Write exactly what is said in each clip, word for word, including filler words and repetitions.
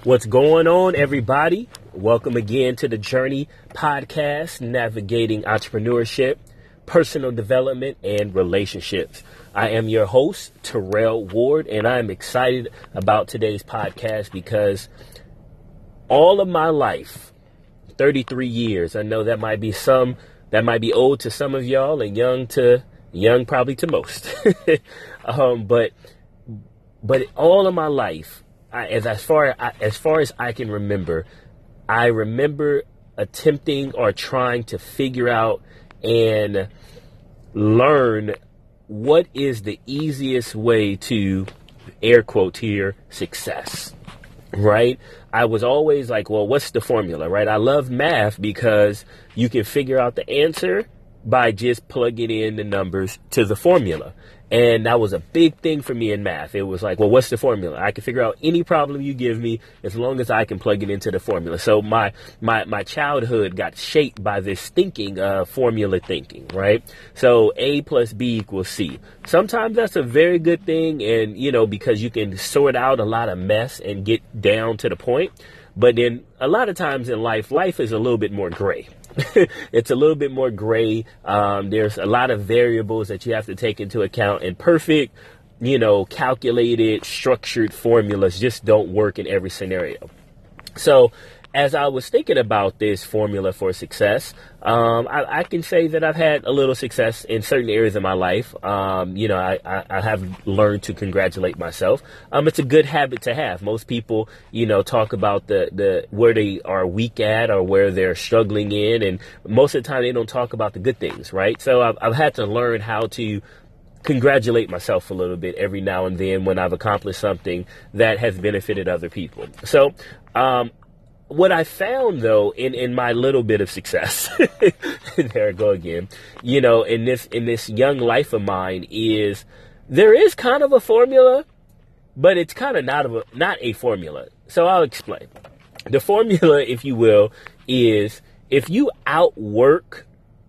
What's going on, everybody? Welcome again to the Journey Podcast, navigating entrepreneurship, personal development, and relationships. I am your host, Terrell Ward, and I'm excited about today's podcast because all of my life, thirty-three years, I know that might be some, that might be old to some of y'all and young to, young probably to most. um, but, but all of my life, I, as, as far as far as I can remember, I remember attempting or trying to figure out and learn what is the easiest way to, air quote here, success, right? I was always like, well, what's the formula, right? I love math because you can figure out the answer by just plugging in the numbers to the formula. And that was a big thing for me in math. It was like, well, what's the formula? I can figure out any problem you give me as long as I can plug it into the formula. So my my my childhood got shaped by this thinking, uh, formula thinking, right? So A plus B equals C. Sometimes that's a very good thing, and you know, because you can sort out a lot of mess and get down to the point. But then a lot of times in life, life is a little bit more gray. It's a little bit more gray. Um, there's a lot of variables that you have to take into account, and perfect, you know, calculated, structured formulas just don't work in every scenario. So as I was thinking about this formula for success, um, I, I can say that I've had a little success in certain areas of my life. Um, you know, I, I, I have learned to congratulate myself. Um, it's a good habit to have. Most people, you know, talk about the, the where they are weak at or where they're struggling in. And most of the time they don't talk about the good things, right? So I've, I've had to learn how to congratulate myself a little bit every now and then when I've accomplished something that has benefited other people. So, um, what I found, though, in, in my little bit of success, there I go again, you know, in this in this young life of mine, is there is kind of a formula, but it's kind of not of a, not a formula. So I'll explain. The formula, if you will, is if you outwork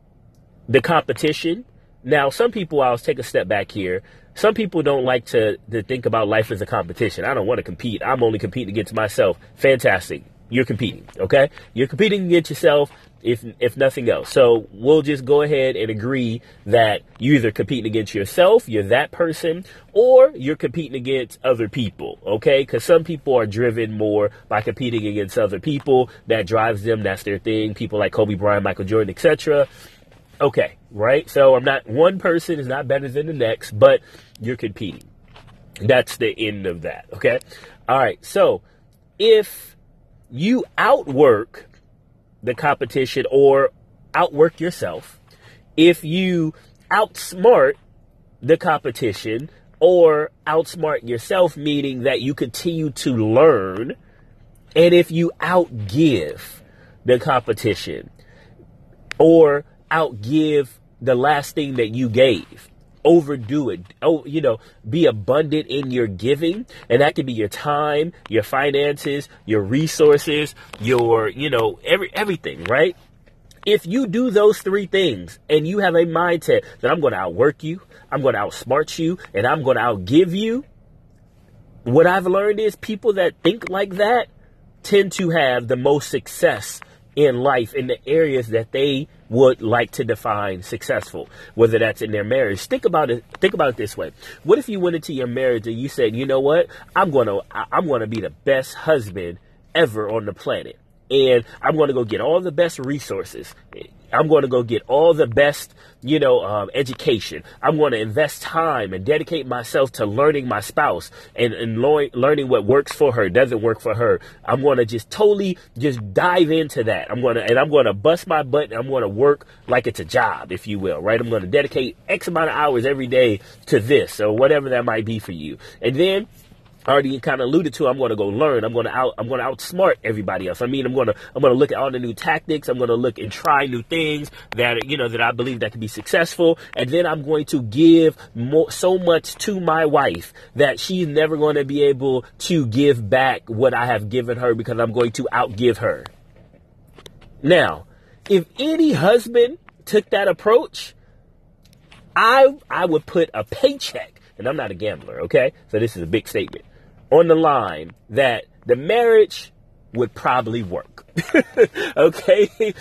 the competition. Now, some people, I'll take a step back here. Some people don't like to, to think about life as a competition. I don't want to compete. I'm only competing against myself. Fantastic. You're competing, okay? You're competing against yourself, if if nothing else. So we'll just go ahead and agree that you're either competing against yourself, you're that person, or you're competing against other people, okay? Because some people are driven more by competing against other people. That drives them. That's their thing. People like Kobe Bryant, Michael Jordan, et cetera. Okay, right? So I'm not, one person is not better than the next, but you're competing. That's the end of that, okay? All right, so if you outwork the competition or outwork yourself, if you outsmart the competition or outsmart yourself, meaning that you continue to learn, and if you outgive the competition or outgive the last thing that you gave, overdo it, oh, you know, be abundant in your giving. And that could be your time, your finances, your resources, your, you know, every, everything, right? If you do those three things and you have a mindset that I'm going to outwork you, I'm going to outsmart you, and I'm going to outgive you, what I've learned is people that think like that tend to have the most success in life in the areas that they would like to define successful, whether that's in their marriage. Think about it. Think about it this way. What if you went into your marriage and you said, you know what, I'm going to, I'm going to be the best husband ever on the planet. And I'm going to go get all the best resources. I'm going to go get all the best, you know, um, education. I'm going to invest time and dedicate myself to learning my spouse and, and lo- learning what works for her, doesn't work for her. I'm going to just totally just dive into that. I'm going to, and I'm going to bust my butt, and I'm going to work like it's a job, if you will, right? I'm going to dedicate X amount of hours every day to this or whatever that might be for you. And then already kind of alluded to, I'm going to go learn. I'm going to out, I'm going to outsmart everybody else. I mean, I'm going to, I'm going to look at all the new tactics. I'm going to look and try new things that, you know, that I believe that can be successful. And then I'm going to give more, so much to my wife that she's never going to be able to give back what I have given her, because I'm going to outgive her. Now, if any husband took that approach, I, I would put a paycheck, and I'm not a gambler, okay? So this is a big statement, on the line that the marriage would probably work. Okay.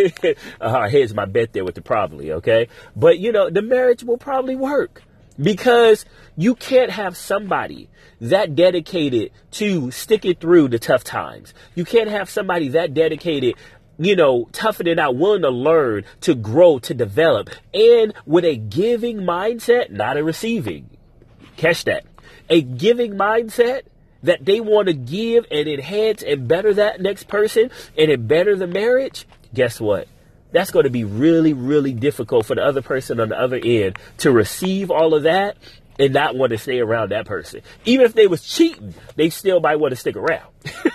uh, here's my bet there with the probably. Okay. But, you know, the marriage will probably work because you can't have somebody that dedicated to stick it through the tough times. You can't have somebody that dedicated, you know, toughen it out, willing to learn, to grow, to develop, and with a giving mindset, not a receiving. Catch that. A giving mindset that they want to give and enhance and better that next person and it better the marriage. Guess what? That's going to be really, really difficult for the other person on the other end to receive all of that and not want to stay around that person. Even if they was cheating, they still might want to stick around.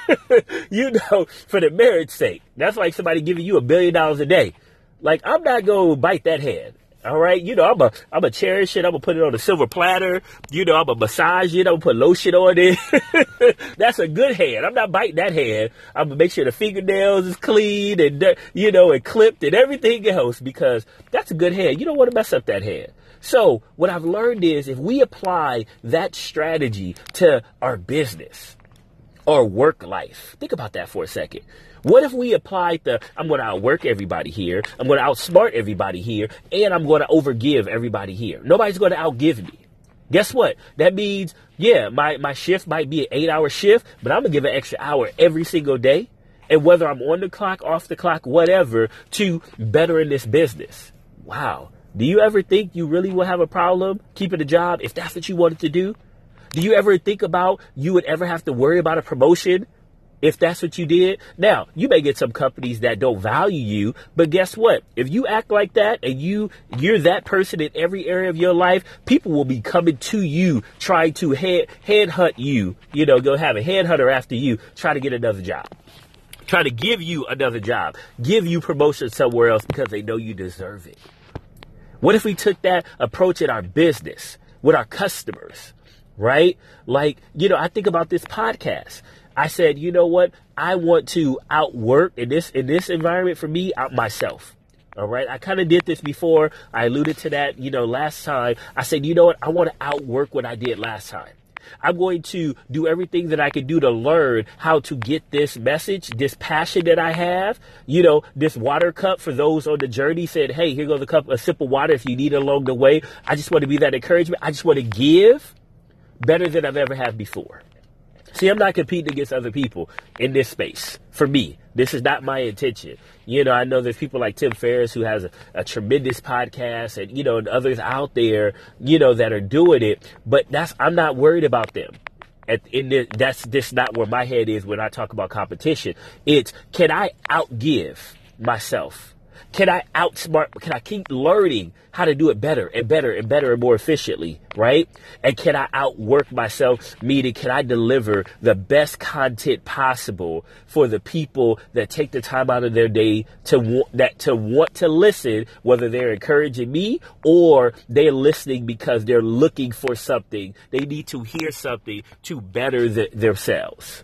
You know, for the marriage sake. That's like somebody giving you a billion dollars a day. Like, I'm not going to bite that hand. All right. You know, I'm a, I'm a cherish it. I'm going to put it on a silver platter. You know, I'm going to massage it. I'm going to put lotion on it. That's a good hand. I'm not biting that hand. I'm going to make sure the fingernails is clean and, you know, and clipped and everything else because that's a good hand. You don't want to mess up that hand. So what I've learned is if we apply that strategy to our business or work life, think about that for a second. What if we applied the, I'm going to outwork everybody here, I'm going to outsmart everybody here, and I'm going to overgive everybody here. Nobody's going to outgive me. Guess what? That means, yeah, my, my shift might be an eight hour shift, but I'm going to give an extra hour every single day. And whether I'm on the clock, off the clock, whatever, to better in this business. Wow. Do you ever think you really will have a problem keeping a job if that's what you wanted to do? Do you ever think about you would ever have to worry about a promotion if that's what you did? Now, you may get some companies that don't value you, but guess what? If you act like that and you, you're that person in every area of your life, people will be coming to you, trying to head, headhunt you, you know, go have a headhunter after you, try to get another job, try to give you another job, give you promotion somewhere else because they know you deserve it. What if we took that approach in our business with our customers, right? Like, you know, I think about this podcast. I said, you know what? I want to outwork in this in this environment for me, out myself. All right. I kind of did this before. I alluded to that, you know, last time. I said, you know what? I want to outwork what I did last time. I'm going to do everything that I can do to learn how to get this message, this passion that I have, you know, this water cup for those on the journey said, hey, here goes a cup, a sip of water if you need it along the way. I just want to be that encouragement. I just want to give better than I've ever had before. See, I'm not competing against other people in this space. For me, this is not my intention. You know, I know there's people like Tim Ferriss who has a, a tremendous podcast and, you know, and others out there, you know, that are doing it. But that's, I'm not worried about them. At, in the, that's just not where my head is when I talk about competition. It's, can I outgive myself? Can I outsmart, can I keep learning how to do it better and better and better and more efficiently, right? And can I outwork myself, meaning can I deliver the best content possible for the people that take the time out of their day to want, that, to want to listen, whether they're encouraging me or they're listening because they're looking for something. They need to hear something to better the, themselves.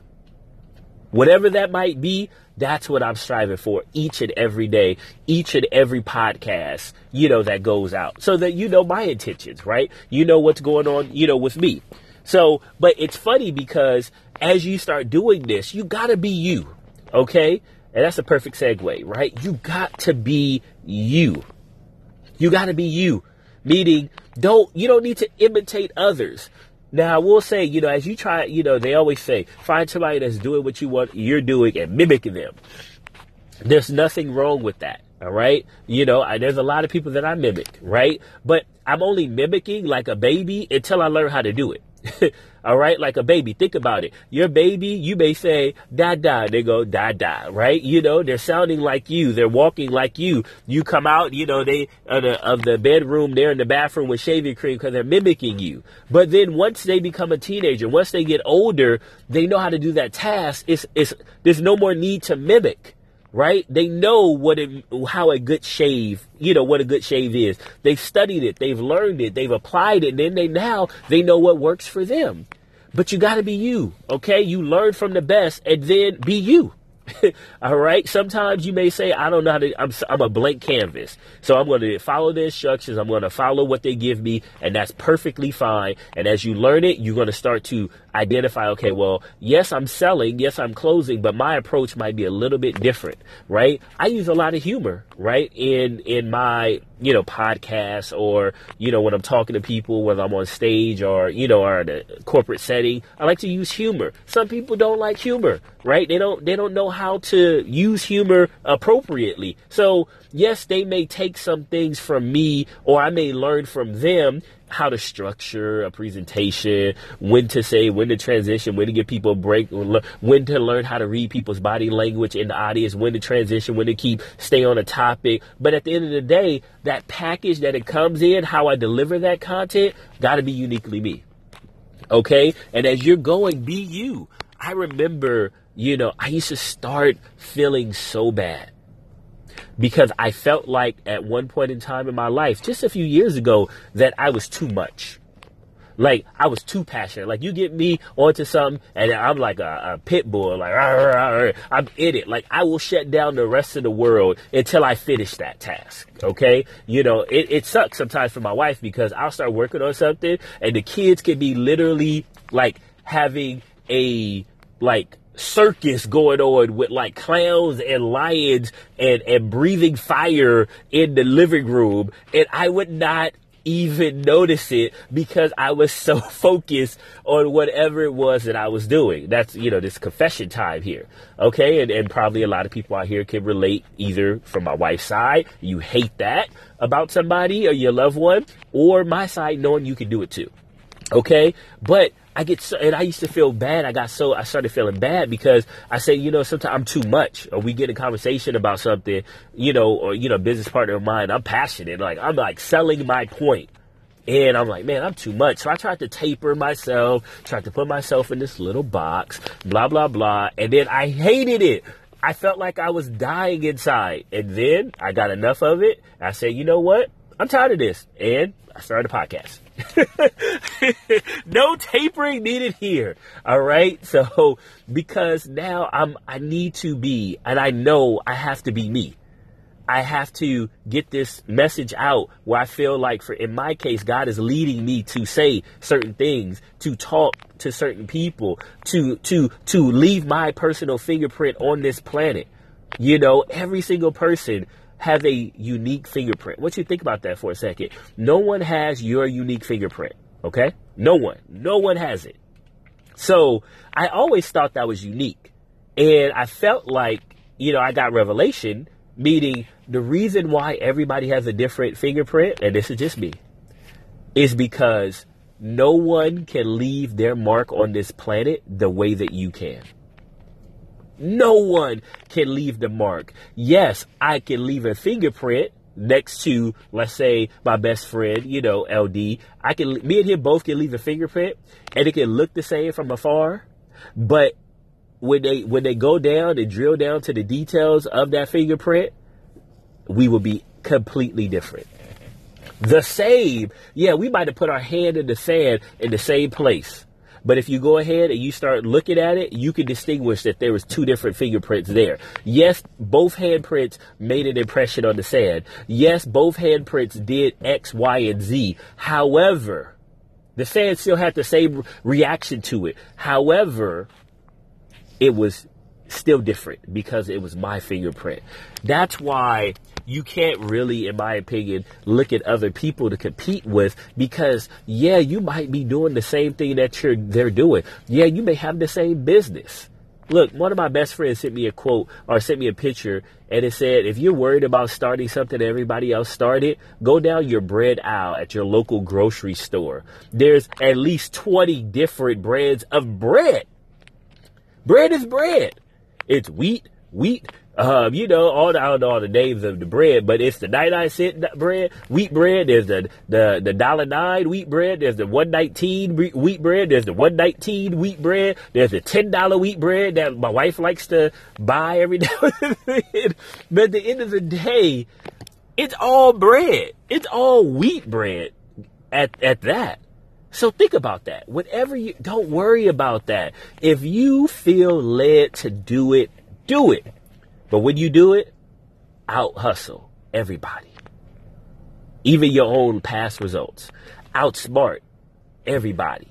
Whatever that might be, that's what I'm striving for each and every day, each and every podcast, you know, that goes out so that you know my intentions, right? You know what's going on, you know, with me. So, but it's funny because as you start doing this, you got to be you, okay? And that's a perfect segue, right? You got to be you. You got to be you, meaning don't, you don't need to imitate others. Now, I will say, you know, as you try, you know, they always say, find somebody that's doing what you want, you're doing and mimicking them. There's nothing wrong with that. All right. You know, I, there's a lot of people that I mimic. Right. But I'm only mimicking like a baby until I learn how to do it. All right. Like a baby. Think about it. Your baby, you may say da da. They go da da. Right. You know, they're sounding like you. They're walking like you. You come out, you know, they of the, of the bedroom, they're in the bathroom with shaving cream because they're mimicking you. But then once they become a teenager, once they get older, they know how to do that task. It's, it's, there's no more need to mimic. Right? They know what it, how a good shave, you know, what a good shave is. They've studied it. They've learned it. They've applied it. And then they now they know what works for them. But you got to be you. Okay. You learn from the best and then be you. All right. Sometimes you may say, I don't know how to, I'm, I'm a blank canvas. So I'm going to follow the instructions. I'm going to follow what they give me. And that's perfectly fine. And as you learn it, you're going to start to identify, okay, well, yes, I'm selling, yes, I'm closing, but my approach might be a little bit different, right? I use a lot of humor, right, in in my, you know, podcast, or, you know, when I'm talking to people, whether I'm on stage or, you know, or in a corporate setting. I like to use humor. Some people don't like humor, right? They don't they don't know how to use humor appropriately. So yes, they may take some things from me, or I may learn from them how to structure a presentation, when to say, when to transition, when to give people a break, when to learn how to read people's body language in the audience, when to transition, when to keep, stay on a topic. But at the end of the day, that package that it comes in, how I deliver that content, got to be uniquely me. Okay? And as you're going, be you. I remember, you know, I used to start feeling so bad, because I felt like at one point in time in my life, just a few years ago, that I was too much. Like, I was too passionate. Like, you get me onto something, and I'm like a, a pit bull. Like, arr, arr, I'm in it. Like, I will shut down the rest of the world until I finish that task. Okay? You know, it, it sucks sometimes for my wife, because I'll start working on something, and the kids can be literally, like, having a, like, circus going on with like clowns and lions and, and breathing fire in the living room. And I would not even notice it, because I was so focused on whatever it was that I was doing. That's, you know, this confession time here. Okay. And, and probably a lot of people out here can relate, either from my wife's side, you hate that about somebody or your loved one, or my side, knowing you can do it too. Okay. But I get so, and I used to feel bad. I got so, I started feeling bad, because I say, you know, sometimes I'm too much, or we get in conversation about something, you know, or, you know, business partner of mine, I'm passionate. Like, I'm like selling my point. And I'm like, man, I'm too much. So I tried to taper myself, tried to put myself in this little box, blah, blah, blah. And then I hated it. I felt like I was dying inside. And then I got enough of it. I said, you know what? I'm tired of this. And I started a podcast. No tapering needed here. All right. So, because now I'm, I need to be, and I know I have to be me. I have to get this message out where I feel like, for, in my case, God is leading me to say certain things, to talk to certain people, to, to, to leave my personal fingerprint on this planet. You know, every single person have a unique fingerprint. What you think about that for a second? No one has your unique fingerprint. Okay? No one. No one has it. So I always thought that was unique. And I felt like, you know, I got revelation, meaning the reason why everybody has a different fingerprint, and this is just me, is because no one can leave their mark on this planet the way that you can. No one can leave the mark. Yes, I can leave a fingerprint next to, let's say, my best friend, you know, L D. I can, me and him both can leave a fingerprint, and it can look the same from afar. But when they when they go down and drill down to the details of that fingerprint, we will be completely different. The same, yeah, we might have put our hand in the sand in the same place. But if you go ahead and you start looking at it, you can distinguish that there was two different fingerprints there. Yes, both handprints made an impression on the sand. Yes, both handprints did X, Y, and Z. However, the sand still had the same reaction to it. However, it was still different because it was my fingerprint. That's why you can't really, in my opinion, look at other people to compete with, because, yeah, you might be doing the same thing that you're they're doing. Yeah, you may have the same business. Look, one of my best friends sent me a quote, or sent me a picture, and it said, if you're worried about starting something that everybody else started, go down your bread aisle at your local grocery store. There's at least twenty different brands of bread. Bread is bread. It's wheat, wheat, um, you know, all the, I don't know all the names of the bread, but it's the ninety-nine cent bread, wheat bread. There's the, the, the one dollar nine wheat bread. There's the one nineteen wheat bread. There's the one nineteen wheat bread. There's the ten dollar wheat bread that my wife likes to buy every now and then. But at the end of the day, it's all bread. It's all wheat bread at, at that. So think about that. Whatever you, don't worry about that. If you feel led to do it, do it. But when you do it, out hustle everybody. Even your own past results. Outsmart everybody.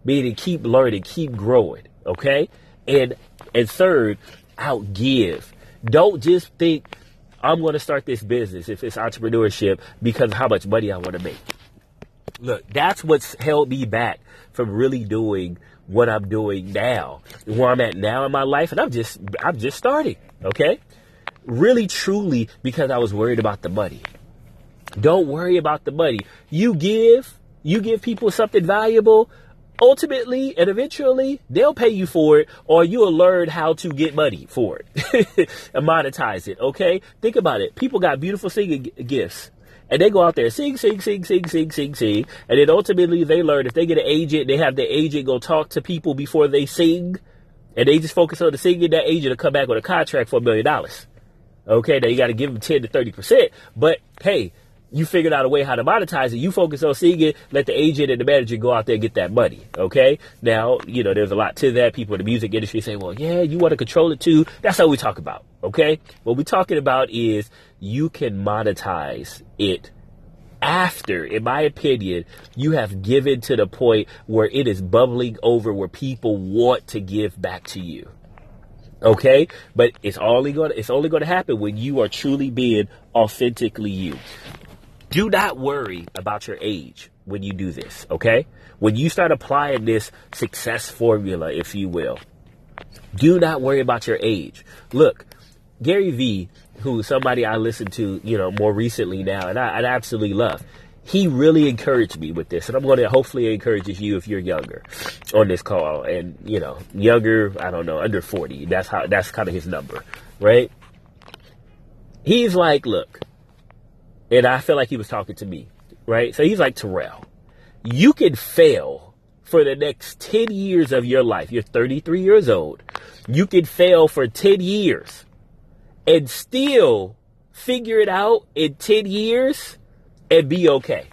meaning keep learning, keep growing, okay? And and third, outgive. Don't just think I'm going to start this business if it's entrepreneurship because of how much money I want to make. Look, that's what's held me back from really doing what I'm doing now, where I'm at now in my life, and I'm just I'm just starting, okay? Really, truly, because I was worried about the money. Don't worry about the money. You give, you give people something valuable, ultimately and eventually they'll pay you for it, or you'll learn how to get money for it and monetize it, okay? Think about it. People got beautiful singing g- gifts. And they go out there, sing, sing, sing, sing, sing, sing, sing. And then ultimately they learn if they get an agent, they have the agent go talk to people before they sing. And they just focus on the singing, that agent will come back with a contract for a million dollars. Okay, now you got to give them ten to thirty percent. But hey, you figured out a way how to monetize it. You focus on singing, let the agent and the manager go out there and get that money. Okay, now, you know, there's a lot to that. People in the music industry say, well, yeah, you want to control it too. That's what we talk about. Okay, what we're talking about is you can monetize it after, in my opinion, you have given to the point where it is bubbling over, where people want to give back to you. Okay, but it's only going to, it's only going to happen when you are truly being authentically you. Do not worry about your age when you do this, okay? When you start applying this success formula, if you will, do not worry about your age. Look, Gary Vee, who's somebody I listened to, you know, more recently now, and I, I absolutely love, he really encouraged me with this, and I'm going to hopefully encourage you if you're younger on this call, and, you know, younger, I don't know, under forty. That's how, that's kind of his number, right? He's like, look, and I feel like he was talking to me, right? So he's like, Terrell, you can fail for the next ten years of your life. You're thirty-three years old. You can fail for ten years and still figure it out in ten years and be okay.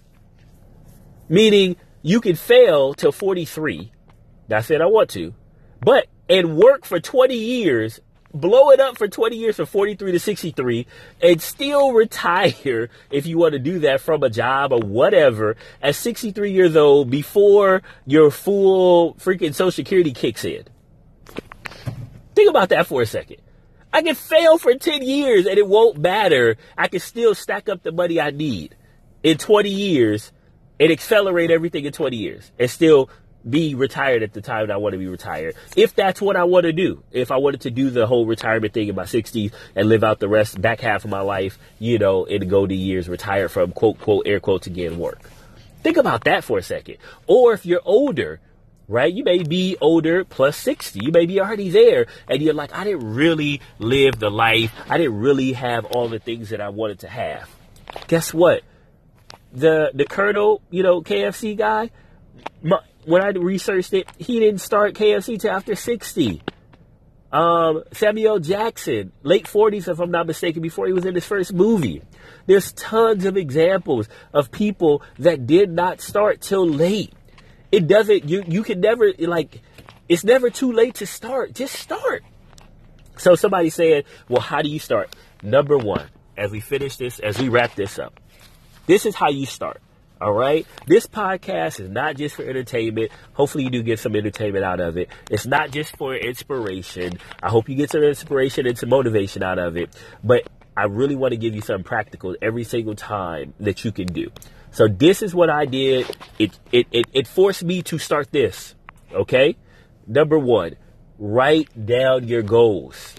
Meaning you can fail till forty-three. That's it, I want to. But, and work for twenty years, blow it up for twenty years from forty-three to sixty-three, and still retire, if you want to do that, from a job or whatever, at sixty-three years old before your full freaking Social Security kicks in. Think about that for a second. I can fail for ten years and it won't matter. I can still stack up the money I need in twenty years and accelerate everything in twenty years and still be retired at the time that I want to be retired. If that's what I want to do. If I wanted to do the whole retirement thing in my sixties and live out the rest, back half of my life, you know, in the golden years, retire from quote, quote, air quotes again, work. Think about that for a second. Or if you're older, right? You may be older plus sixty. You may be already there. And you're like, I didn't really live the life. I didn't really have all the things that I wanted to have. Guess what? The the Colonel, you know, K F C guy, my, when I researched it, he didn't start K F C till after sixty. Um, Samuel Jackson, late forties, if I'm not mistaken, before he was in his first movie. There's tons of examples of people that did not start till late. It doesn't, you, you can never, like, it's never too late to start. Just start. So somebody said, well, how do you start? Number one, as we finish this, as we wrap this up, this is how you start. All right. This podcast is not just for entertainment. Hopefully you do get some entertainment out of it. It's not just for inspiration. I hope you get some inspiration and some motivation out of it. But I really want to give you something practical every single time that you can do. So this is what I did. It, it, it, it forced me to start this. Okay. Number one, write down your goals.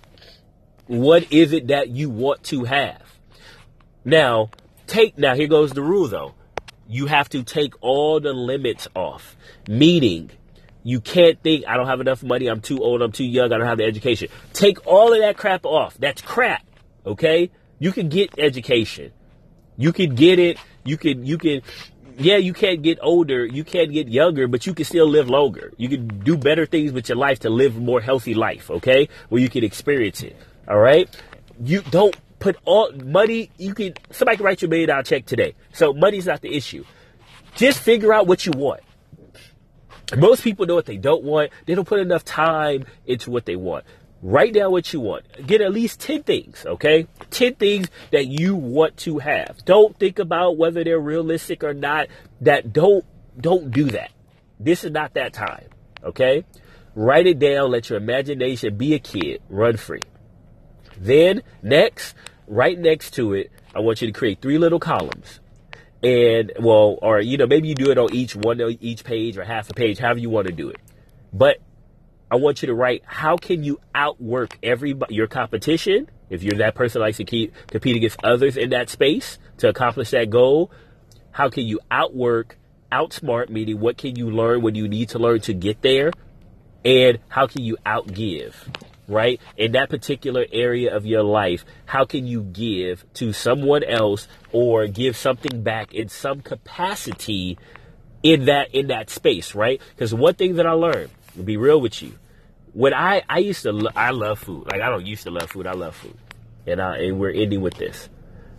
What is it that you want to have? Now, take, now here goes the rule though. You have to take all the limits off. Meaning, you can't think, I don't have enough money, I'm too old, I'm too young, I don't have the education. Take all of that crap off. That's crap. Okay? You can get education. You can get it. You can, you can, yeah, you can't get older, you can't get younger, but you can still live longer. You can do better things with your life to live a more healthy life, okay? Where you can experience it. All right? You don't put all money, you can, somebody can write you a million dollar check today. So money's not the issue. Just figure out what you want. Most people know what they don't want. They don't put enough time into what they want. Write down what you want. Get at least ten things, okay? ten things that you want to have. Don't think about whether they're realistic or not. That don't, don't do that. This is not that time. Okay? Write it down. Let your imagination be a kid. Run free. Then next, right next to it, I want you to create three little columns. And, well, or, you know, maybe you do it on each one, each page or half a page, however you want to do it. But I want you to write, how can you outwork everybody, your competition? If you're that person that likes to keep, compete against others in that space to accomplish that goal, how can you outwork, outsmart, meaning what can you learn when you need to learn to get there? And how can you outgive, right? In that particular area of your life, how can you give to someone else or give something back in some capacity in that, in that space, right? Because one thing that I learned, to be real with you, when I, I used to, lo- I love food. Like, I don't used to love food. I love food. And I, and we're ending with this.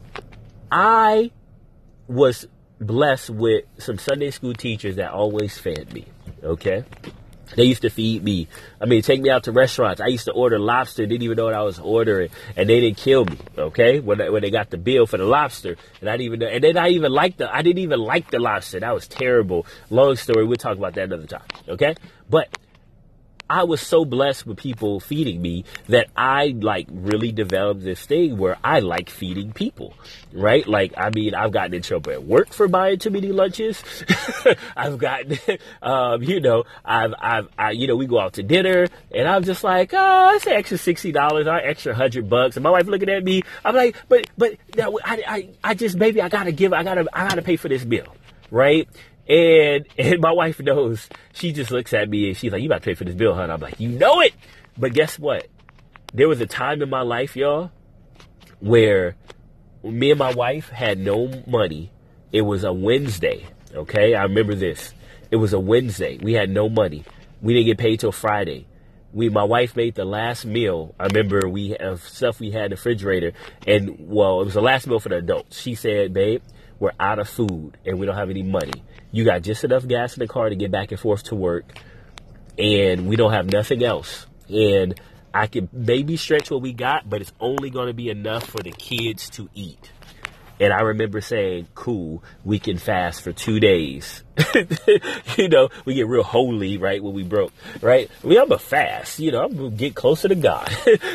I was blessed with some Sunday school teachers that always fed me. Okay. They used to feed me. I mean, take me out to restaurants. I used to order lobster, didn't even know what I was ordering, and they didn't kill me. Okay, when they, when they got the bill for the lobster, and I didn't even know, and then I even liked the, I didn't even like the lobster. That was terrible. Long story. We'll talk about that another time. Okay, but I was so blessed with people feeding me that I like really developed this thing where I like feeding people, right? Like, I mean, I've gotten in trouble at work for buying too many lunches. I've gotten, um, you know, I've, I've, I, you know, we go out to dinner and I'm just like, oh, it's an extra sixty dollars or extra hundred bucks. And my wife looking at me, I'm like, but, but I, I, I just, maybe I gotta give, I gotta, I gotta pay for this bill, right? And and my wife knows. She just looks at me and she's like, you about to pay for this bill, huh? And I'm like, you know it. But guess what? There was a time in my life, y'all, where me and my wife had no money. It was a Wednesday, okay? I remember this. It was a Wednesday. We had no money. We didn't get paid till Friday. We, my wife made the last meal. I remember we have stuff we had in the refrigerator. And, well, it was the last meal for the adults. She said, babe, we're out of food and we don't have any money. You got just enough gas in the car to get back and forth to work, and we don't have nothing else. And I can maybe stretch what we got, but it's only going to be enough for the kids to eat. And I remember saying, cool, we can fast for two days. You know, we get real holy, right, when we broke, right? I mean, I'm a fast, you know, I'm going to get closer to God.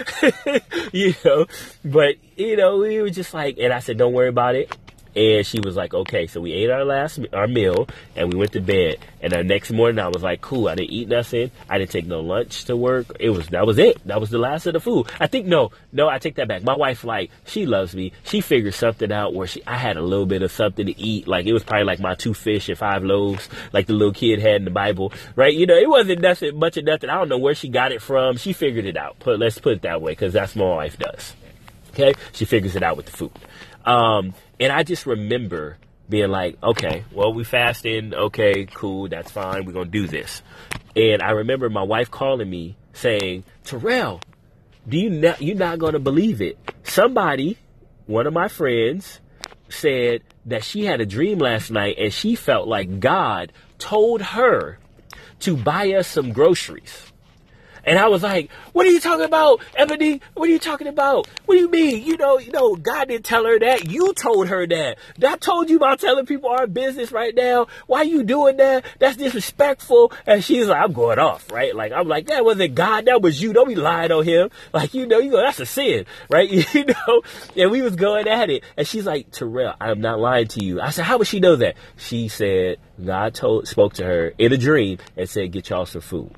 You know, but, you know, we were just like, and I said, don't worry about it. And she was like, okay, so we ate our last, our meal and we went to bed. And the next morning I was like, cool, I didn't eat nothing. I didn't take no lunch to work. It was, that was it. That was the last of the food. I think, no, no, I take that back. My wife, like, she loves me. She figured something out where she, I had a little bit of something to eat. Like, it was probably like my two fish and five loaves, like the little kid had in the Bible, right? You know, it wasn't nothing, much of nothing. I don't know where she got it from. She figured it out. Put, let's put it that way, because that's what my wife does. Okay? She figures it out with the food. Um, and I just remember being like, okay, well, we fasting. Okay, cool. That's fine. We're going to do this. And I remember my wife calling me saying, Terrell, do you not, you're not going to believe it. Somebody, one of my friends, said that she had a dream last night and she felt like God told her to buy us some groceries. And I was like, what are you talking about, Ebony? What are you talking about? What do you mean? You know, you know, God didn't tell her that. You told her that. I told you about telling people our business right now. Why are you doing that? That's disrespectful. And she's like, I'm going off, right? Like, I'm like, that wasn't God. That was you. Don't be lying on him. Like, you know, you go, that's a sin, right? You know, and we was going at it. And she's like, Terrell, I'm not lying to you. I said, how would she know that? She said, God told, spoke to her in a dream and said, get y'all some food.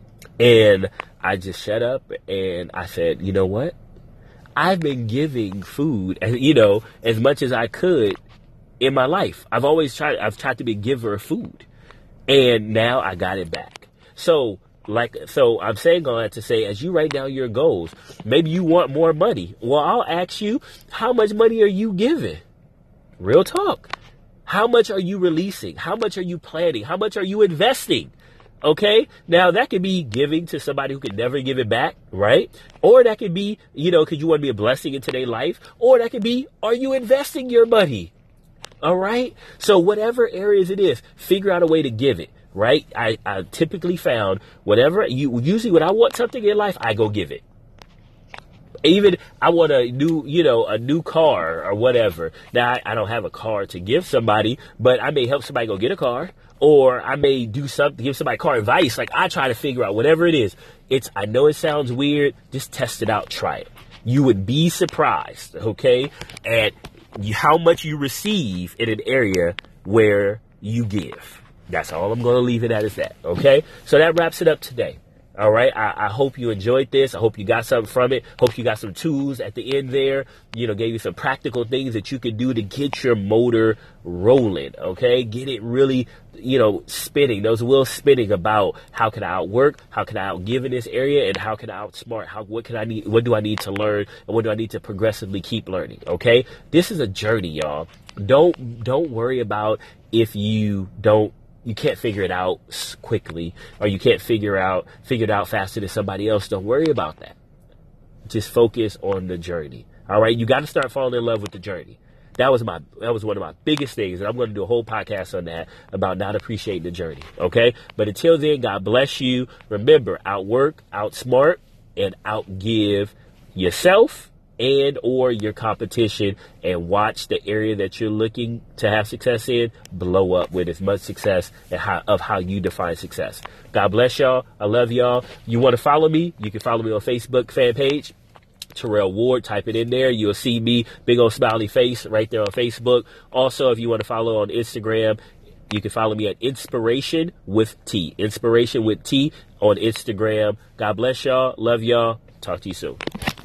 And I just shut up and I said, you know what? I've been giving food, you know, as much as I could in my life. I've always tried, I've tried to be a giver of food. And now I got it back. So, like, so I'm saying all that to say, as you write down your goals, maybe you want more money. Well, I'll ask you, how much money are you giving? Real talk. How much are you releasing? How much are you planning? How much are you investing? Okay, now that could be giving to somebody who could never give it back, right? Or that could be, you know, because you want to be a blessing into their life. Or that could be, are you investing your money? All right. So whatever areas it is, figure out a way to give it, right? I, I typically found whatever you, usually when I want something in life, I go give it. Even I want a new, you know, a new car or whatever. Now, I, I don't have a car to give somebody, but I may help somebody go get a car. or I may do something, give somebody car advice. Like I try to figure out whatever it is. It's, I know it sounds weird. Just test it out. Try it. You would be surprised, okay, at how much you receive in an area where you give. That's all I'm going to leave it at is that, okay? So that wraps it up today. All right. I, I hope you enjoyed this. I hope you got something from it. Hope you got some tools at the end there. You know, gave you some practical things that you can do to get your motor rolling. OK, get it really, you know, spinning, those wheels spinning about how can I outwork? How can I outgive in this area? And how can I outsmart? How, what can I need? What do I need to learn? And what do I need to progressively keep learning? OK, this is a journey, y'all. Don't don't worry about if you don't. You can't figure it out quickly, or you can't figure out figure it out faster than somebody else. Don't worry about that. Just focus on the journey. All right, you got to start falling in love with the journey. That was my that was one of my biggest things, and I'm going to do a whole podcast on that about not appreciating the journey. Okay, but until then, God bless you. Remember, outwork, outsmart, and outgive yourself and or your competition, and watch the area that you're looking to have success in blow up with as much success and how, of how you define success. God bless y'all. I love y'all. You want to follow me? You can follow me on Facebook fan page, Terrell Ward. Type it in there. You'll see me, big old smiley face right there on Facebook. Also, if you want to follow on Instagram, you can follow me at Inspiration with T. Inspiration with T on Instagram. God bless y'all. Love y'all. Talk to you soon.